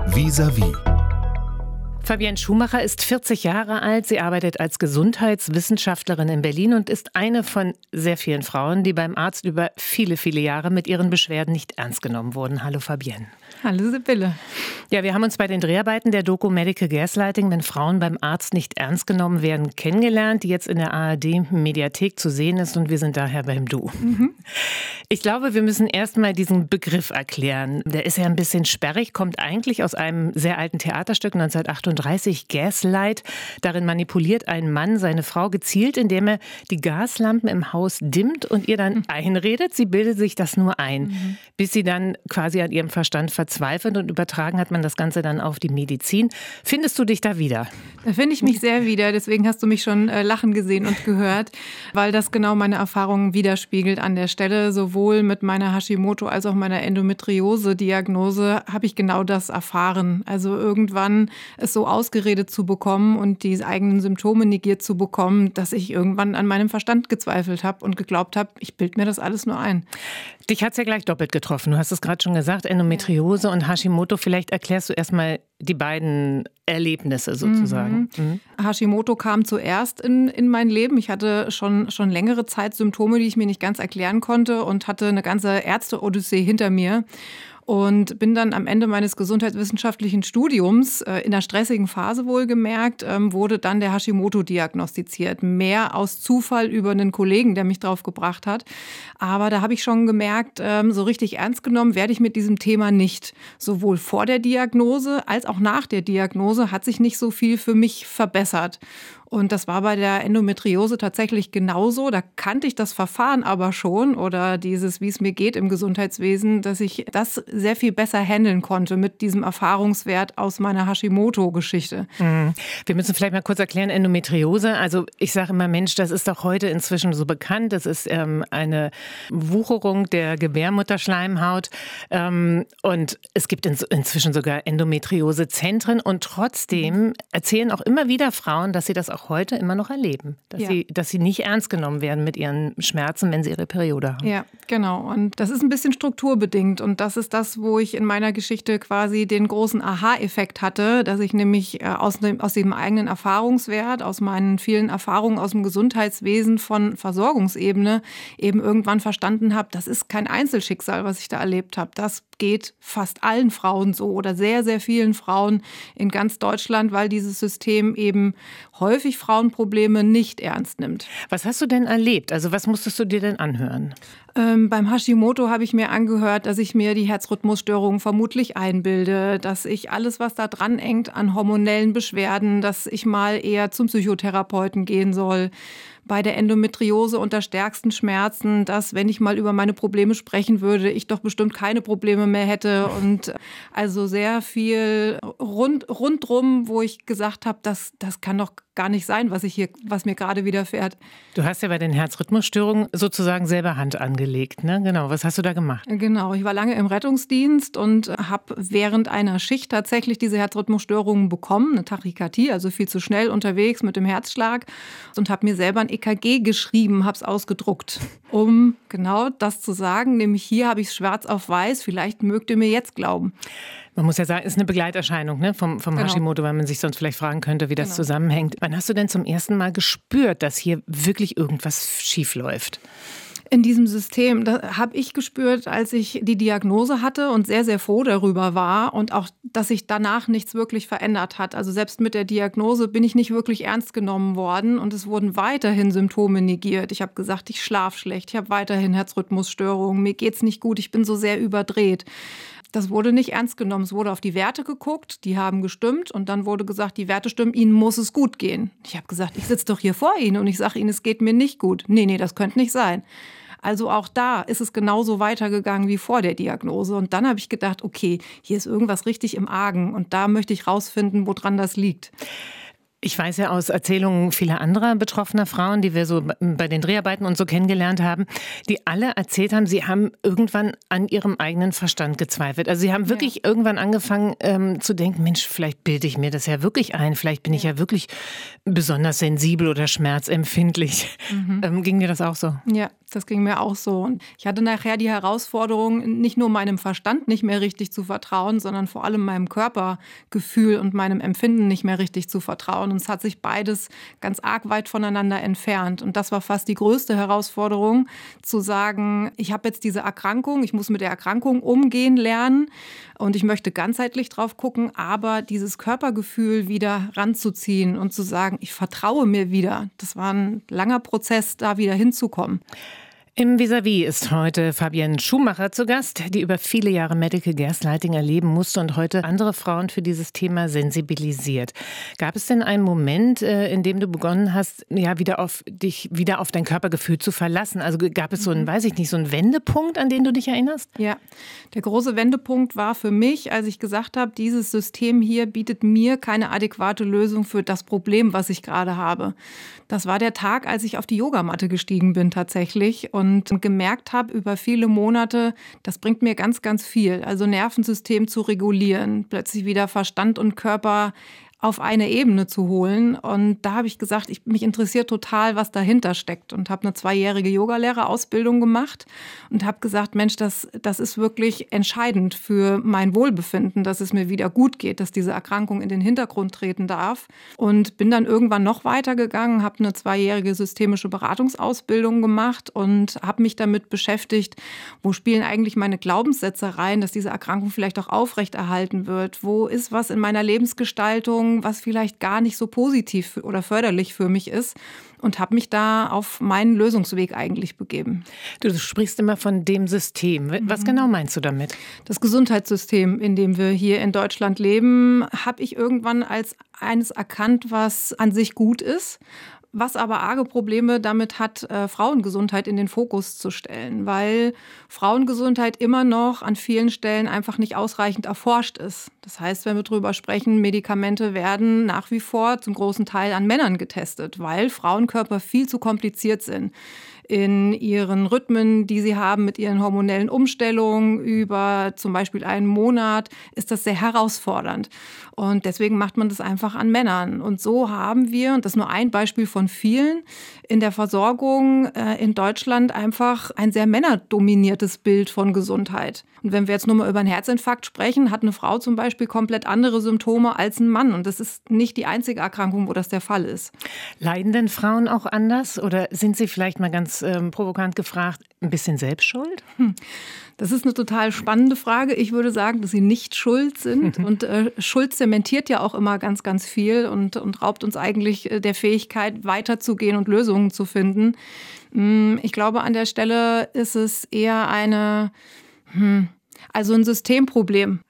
Vis-à-vis. Fabienne Schumacher ist 40 Jahre alt. Sie arbeitet als Gesundheitswissenschaftlerin in Berlin und ist eine von sehr vielen Frauen, die beim Arzt über viele, viele Jahre mit ihren Beschwerden nicht ernst genommen wurden. Hallo Fabienne. Hallo Sibylle. Ja, wir haben uns bei den Dreharbeiten der Doku Medical Gaslighting, wenn Frauen beim Arzt nicht ernst genommen werden, kennengelernt, die jetzt in der ARD-Mediathek zu sehen ist, und wir sind daher beim Du. Ich glaube, wir müssen erst mal diesen Begriff erklären. Der ist ja ein bisschen sperrig, kommt eigentlich aus einem sehr alten Theaterstück 1938, Gaslight. Darin manipuliert ein Mann seine Frau gezielt, indem er die Gaslampen im Haus dimmt und ihr dann einredet, sie bildet sich das nur ein, bis sie dann quasi an ihrem Verstand verzweifelt, und übertragen hat man das Ganze dann auf die Medizin. Findest du dich da wieder? Da finde ich mich sehr wieder, deswegen hast du mich schon lachen gesehen und gehört, weil das genau meine Erfahrungen widerspiegelt an der Stelle. Sowohl mit meiner Hashimoto als auch meiner Endometriose-Diagnose habe ich genau das erfahren. Also irgendwann es so ausgeredet zu bekommen und die eigenen Symptome negiert zu bekommen, dass ich irgendwann an meinem Verstand gezweifelt habe und geglaubt habe, ich bilde mir das alles nur ein. Dich hat es ja gleich doppelt getroffen. Du hast es gerade schon gesagt, Endometriose und Hashimoto. Vielleicht erklärst du erstmal die beiden Erlebnisse sozusagen. Hashimoto kam zuerst in mein Leben. Ich hatte schon längere Zeit Symptome, die ich mir nicht ganz erklären konnte, und hatte eine ganze Ärzte-Odyssee hinter mir. Und bin dann am Ende meines gesundheitswissenschaftlichen Studiums, in einer stressigen Phase wohlgemerkt, wurde dann der Hashimoto diagnostiziert. Mehr aus Zufall über einen Kollegen, der mich drauf gebracht hat. Aber da habe ich schon gemerkt, so richtig ernst genommen werde ich mit diesem Thema nicht. Sowohl vor der Diagnose als auch nach der Diagnose hat sich nicht so viel für mich verbessert. Und das war bei der Endometriose tatsächlich genauso. Da kannte ich das Verfahren aber schon, oder dieses, wie es mir geht im Gesundheitswesen, dass ich das sehr viel besser handeln konnte mit diesem Erfahrungswert aus meiner Hashimoto-Geschichte. Wir müssen vielleicht mal kurz erklären, Endometriose. Also ich sage immer, Mensch, das ist doch heute inzwischen so bekannt. Das ist eine Wucherung der Gebärmutterschleimhaut. Und es gibt inzwischen sogar Endometriose-Zentren. Und trotzdem erzählen auch immer wieder Frauen, dass sie das auch heute immer noch erleben. Dass sie nicht ernst genommen werden mit ihren Schmerzen, wenn sie ihre Periode haben. Ja, genau. Und das ist ein bisschen strukturbedingt. Und das ist das, wo ich in meiner Geschichte quasi den großen Aha-Effekt hatte, dass ich nämlich aus dem eigenen Erfahrungswert, aus meinen vielen Erfahrungen aus dem Gesundheitswesen von Versorgungsebene eben irgendwann verstanden habe, das ist kein Einzelschicksal, was ich da erlebt habe. Das geht fast allen Frauen so oder sehr, sehr vielen Frauen in ganz Deutschland, weil dieses System eben häufig Frauenprobleme nicht ernst nimmt. Was hast du denn erlebt? Also was musstest du dir denn anhören? Beim Hashimoto habe ich mir angehört, dass ich mir die Herzrhythmusstörungen vermutlich einbilde, dass ich alles, was da dran hängt an hormonellen Beschwerden, dass ich mal eher zum Psychotherapeuten gehen soll. Bei der Endometriose unter stärksten Schmerzen, dass, wenn ich mal über meine Probleme sprechen würde, ich doch bestimmt keine Probleme mehr hätte. Und also sehr viel rundrum, wo ich gesagt habe, das kann doch gar nicht sein, was mir gerade widerfährt. Du hast ja bei den Herzrhythmusstörungen sozusagen selber Hand angelegt, ne? Genau. Was hast du da gemacht? Genau. Ich war lange im Rettungsdienst und habe während einer Schicht tatsächlich diese Herzrhythmusstörungen bekommen, eine Tachykardie, also viel zu schnell unterwegs mit dem Herzschlag, und habe mir selber ein EKG geschrieben, habe es ausgedruckt, um genau das zu sagen, nämlich hier habe ich es schwarz auf weiß, vielleicht mögt ihr mir jetzt glauben. Man muss ja sagen, es ist eine Begleiterscheinung, ne, vom genau. Hashimoto, weil man sich sonst vielleicht fragen könnte, wie das zusammenhängt. Wann hast du denn zum ersten Mal gespürt, dass hier wirklich irgendwas schief läuft? In diesem System, da habe ich gespürt, als ich die Diagnose hatte und sehr, sehr froh darüber war, und auch, dass sich danach nichts wirklich verändert hat. Also selbst mit der Diagnose bin ich nicht wirklich ernst genommen worden, und es wurden weiterhin Symptome negiert. Ich habe gesagt, ich schlafe schlecht, ich habe weiterhin Herzrhythmusstörungen, mir geht's nicht gut, ich bin so sehr überdreht. Das wurde nicht ernst genommen. Es wurde auf die Werte geguckt, die haben gestimmt, und dann wurde gesagt, die Werte stimmen, Ihnen muss es gut gehen. Ich habe gesagt, ich sitze doch hier vor Ihnen und ich sage Ihnen, es geht mir nicht gut. Nee, das könnte nicht sein. Also auch da ist es genauso weitergegangen wie vor der Diagnose. Und dann habe ich gedacht, okay, hier ist irgendwas richtig im Argen, und da möchte ich rausfinden, woran das liegt. Ich weiß ja aus Erzählungen vieler anderer betroffener Frauen, die wir so bei den Dreharbeiten und so kennengelernt haben, die alle erzählt haben, sie haben irgendwann an ihrem eigenen Verstand gezweifelt. Also sie haben wirklich irgendwann angefangen zu denken, Mensch, vielleicht bilde ich mir das ja wirklich ein, vielleicht bin ich ja wirklich besonders sensibel oder schmerzempfindlich. Ging dir das auch so? Ja, Das ging mir auch so. Und ich hatte nachher die Herausforderung, nicht nur meinem Verstand nicht mehr richtig zu vertrauen, sondern vor allem meinem Körpergefühl und meinem Empfinden nicht mehr richtig zu vertrauen. Und es hat sich beides ganz arg weit voneinander entfernt. Und das war fast die größte Herausforderung, zu sagen, ich habe jetzt diese Erkrankung, ich muss mit der Erkrankung umgehen lernen und ich möchte ganzheitlich drauf gucken, aber dieses Körpergefühl wieder ranzuziehen und zu sagen, ich vertraue mir wieder. Das war ein langer Prozess, da wieder hinzukommen. Im Vis-à-vis ist heute Fabienne Schumacher zu Gast, die über viele Jahre Medical Gaslighting erleben musste und heute andere Frauen für dieses Thema sensibilisiert. Gab es denn einen Moment, in dem du begonnen hast, ja, dich wieder auf dein Körpergefühl zu verlassen? Also gab es so einen, weiß ich nicht, so einen Wendepunkt, an den du dich erinnerst? Ja, der große Wendepunkt war für mich, als ich gesagt habe, dieses System hier bietet mir keine adäquate Lösung für das Problem, was ich gerade habe. Das war der Tag, als ich auf die Yogamatte gestiegen bin tatsächlich und gemerkt habe über viele Monate, das bringt mir ganz, ganz viel. Also Nervensystem zu regulieren, plötzlich wieder Verstand und Körper auf eine Ebene zu holen. Und da habe ich gesagt, mich interessiert total, was dahinter steckt. Und habe eine 2-jährige Yogalehrerausbildung gemacht und habe gesagt, Mensch, das ist wirklich entscheidend für mein Wohlbefinden, dass es mir wieder gut geht, dass diese Erkrankung in den Hintergrund treten darf. Und bin dann irgendwann noch weitergegangen, habe eine 2-jährige systemische Beratungsausbildung gemacht und habe mich damit beschäftigt, wo spielen eigentlich meine Glaubenssätze rein, dass diese Erkrankung vielleicht auch aufrechterhalten wird. Wo ist was in meiner Lebensgestaltung, was vielleicht gar nicht so positiv oder förderlich für mich ist, und habe mich da auf meinen Lösungsweg eigentlich begeben. Du sprichst immer von dem System. Was genau meinst du damit? Das Gesundheitssystem, in dem wir hier in Deutschland leben, habe ich irgendwann als eines erkannt, was an sich gut ist, was aber arge Probleme damit hat, Frauengesundheit in den Fokus zu stellen, weil Frauengesundheit immer noch an vielen Stellen einfach nicht ausreichend erforscht ist. Das heißt, wenn wir darüber sprechen, Medikamente werden nach wie vor zum großen Teil an Männern getestet, weil Frauenkörper viel zu kompliziert sind. In ihren Rhythmen, die sie haben, mit ihren hormonellen Umstellungen über zum Beispiel einen Monat, ist das sehr herausfordernd. Und deswegen macht man das einfach an Männern. Und so haben wir, und das ist nur ein Beispiel von vielen, in der Versorgung in Deutschland einfach ein sehr männerdominiertes Bild von Gesundheit. Und wenn wir jetzt nur mal über einen Herzinfarkt sprechen, hat eine Frau zum Beispiel komplett andere Symptome als ein Mann. Und das ist nicht die einzige Erkrankung, wo das der Fall ist. Leiden denn Frauen auch anders oder sind sie vielleicht mal ganz provokant gefragt, ein bisschen selbstschuld? Das ist eine total spannende Frage. Ich würde sagen, dass sie nicht schuld sind. Und Schuld zementiert ja auch immer ganz, ganz viel und raubt uns eigentlich der Fähigkeit, weiterzugehen und Lösungen zu finden. Ich glaube, an der Stelle ist es eher ein Systemproblem.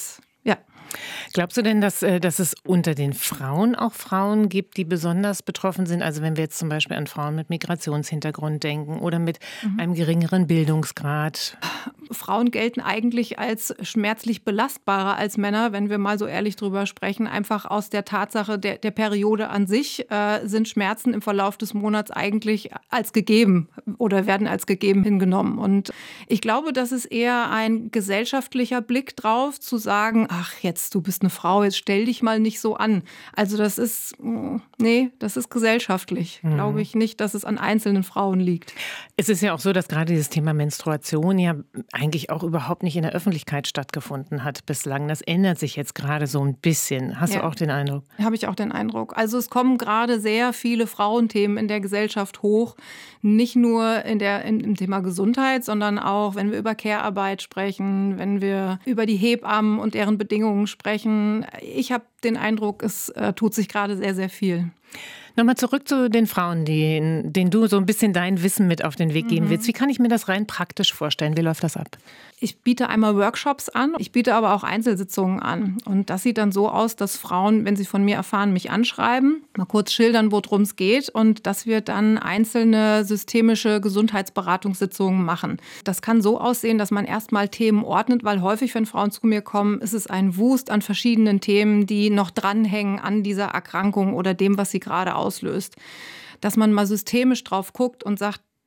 Glaubst du denn, dass es unter den Frauen auch Frauen gibt, die besonders betroffen sind? Also wenn wir jetzt zum Beispiel an Frauen mit Migrationshintergrund denken oder mit einem geringeren Bildungsgrad. Frauen gelten eigentlich als schmerzlich belastbarer als Männer, wenn wir mal so ehrlich drüber sprechen. Einfach aus der Tatsache der Periode an sich sind Schmerzen im Verlauf des Monats eigentlich als gegeben oder werden als gegeben hingenommen. Und ich glaube, das ist eher ein gesellschaftlicher Blick drauf, zu sagen, ach, jetzt, du bist eine Frau, jetzt stell dich mal nicht so an. Also das ist gesellschaftlich. Glaube ich nicht, dass es an einzelnen Frauen liegt. Es ist ja auch so, dass gerade dieses Thema Menstruation ja eigentlich auch überhaupt nicht in der Öffentlichkeit stattgefunden hat bislang. Das ändert sich jetzt gerade so ein bisschen. Hast du auch den Eindruck? Habe ich auch den Eindruck. Also es kommen gerade sehr viele Frauenthemen in der Gesellschaft hoch. Nicht nur im Thema Gesundheit, sondern auch, wenn wir über Care-Arbeit sprechen, wenn wir über die Hebammen und deren Bedingungen sprechen. Ich habe den Eindruck, es tut sich gerade sehr, sehr viel. Nochmal zurück zu den Frauen, denen du so ein bisschen dein Wissen mit auf den Weg geben willst. Wie kann ich mir das rein praktisch vorstellen? Wie läuft das ab? Ich biete einmal Workshops an, ich biete aber auch Einzelsitzungen an. Und das sieht dann so aus, dass Frauen, wenn sie von mir erfahren, mich anschreiben, mal kurz schildern, worum es geht und dass wir dann einzelne systemische Gesundheitsberatungssitzungen machen. Das kann so aussehen, dass man erstmal Themen ordnet, weil häufig, wenn Frauen zu mir kommen, ist es ein Wust an verschiedenen Themen, die noch dranhängen an dieser Erkrankung oder dem, was sie gerade auslöst. Dass man mal systemisch drauf guckt und sagt,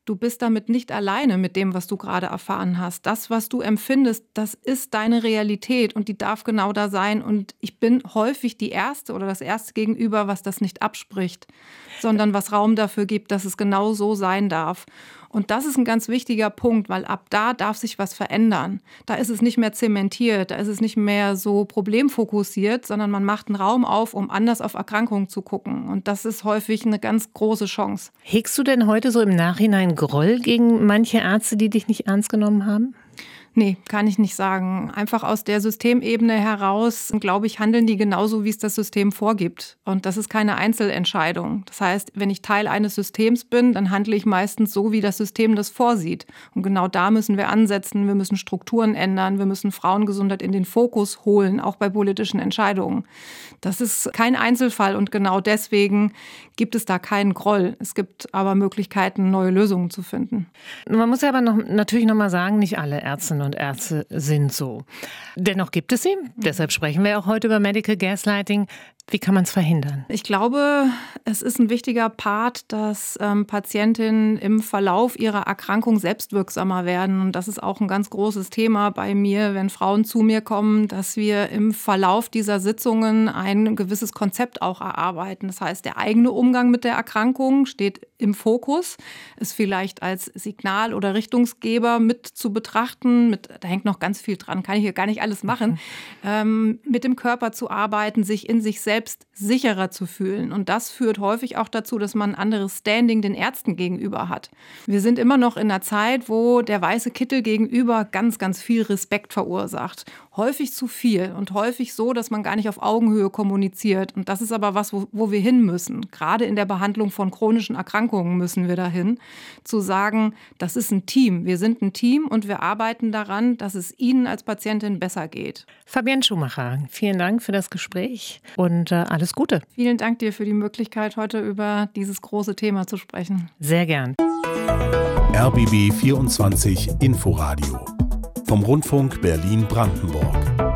Du bist damit nicht alleine mit dem, was du gerade erfahren hast. Das, was du empfindest, das ist deine Realität und die darf genau da sein. Und ich bin häufig die Erste oder das Erste Gegenüber, was das nicht abspricht, sondern was Raum dafür gibt, dass es genau so sein darf. Und das ist ein ganz wichtiger Punkt, weil ab da darf sich was verändern. Da ist es nicht mehr zementiert, da ist es nicht mehr so problemfokussiert, sondern man macht einen Raum auf, um anders auf Erkrankungen zu gucken. Und das ist häufig eine ganz große Chance. Hegst du denn heute so im Nachhinein Groll gegen manche Ärzte, die dich nicht ernst genommen haben? Nee, kann ich nicht sagen. Einfach aus der Systemebene heraus, glaube ich, handeln die genauso, wie es das System vorgibt. Und das ist keine Einzelentscheidung. Das heißt, wenn ich Teil eines Systems bin, dann handle ich meistens so, wie das System das vorsieht. Und genau da müssen wir ansetzen. Wir müssen Strukturen ändern. Wir müssen Frauengesundheit in den Fokus holen, auch bei politischen Entscheidungen. Das ist kein Einzelfall und genau deswegen gibt es da keinen Groll. Es gibt aber Möglichkeiten, neue Lösungen zu finden. Man muss ja aber natürlich noch mal sagen, nicht alle Ärztinnen und Ärzte sind so. Dennoch gibt es sie. Deshalb sprechen wir auch heute über Medical Gaslighting. Wie kann man es verhindern? Ich glaube, es ist ein wichtiger Part, dass Patientinnen im Verlauf ihrer Erkrankung selbstwirksamer werden. Und das ist auch ein ganz großes Thema bei mir, wenn Frauen zu mir kommen, dass wir im Verlauf dieser Sitzungen ein gewisses Konzept auch erarbeiten. Das heißt, der eigene Umgang mit der Erkrankung steht im Fokus, ist vielleicht als Signal oder Richtungsgeber mit zu betrachten. Da hängt noch ganz viel dran, kann ich hier gar nicht alles machen. Mit dem Körper zu arbeiten, sich in sich selbst sicherer zu fühlen. Und das führt häufig auch dazu, dass man ein anderes Standing den Ärzten gegenüber hat. Wir sind immer noch in einer Zeit, wo der weiße Kittel gegenüber ganz, ganz viel Respekt verursacht. Häufig zu viel und häufig so, dass man gar nicht auf Augenhöhe kommuniziert. Und das ist aber was, wo wir hin müssen. Gerade in der Behandlung von chronischen Erkrankungen müssen wir dahin, zu sagen, das ist ein Team. Wir sind ein Team und wir arbeiten daran, dass es Ihnen als Patientin besser geht. Fabienne Schumacher, vielen Dank für das Gespräch und alles Gute. Vielen Dank dir für die Möglichkeit, heute über dieses große Thema zu sprechen. Sehr gern. RBB 24 Inforadio vom Rundfunk Berlin-Brandenburg.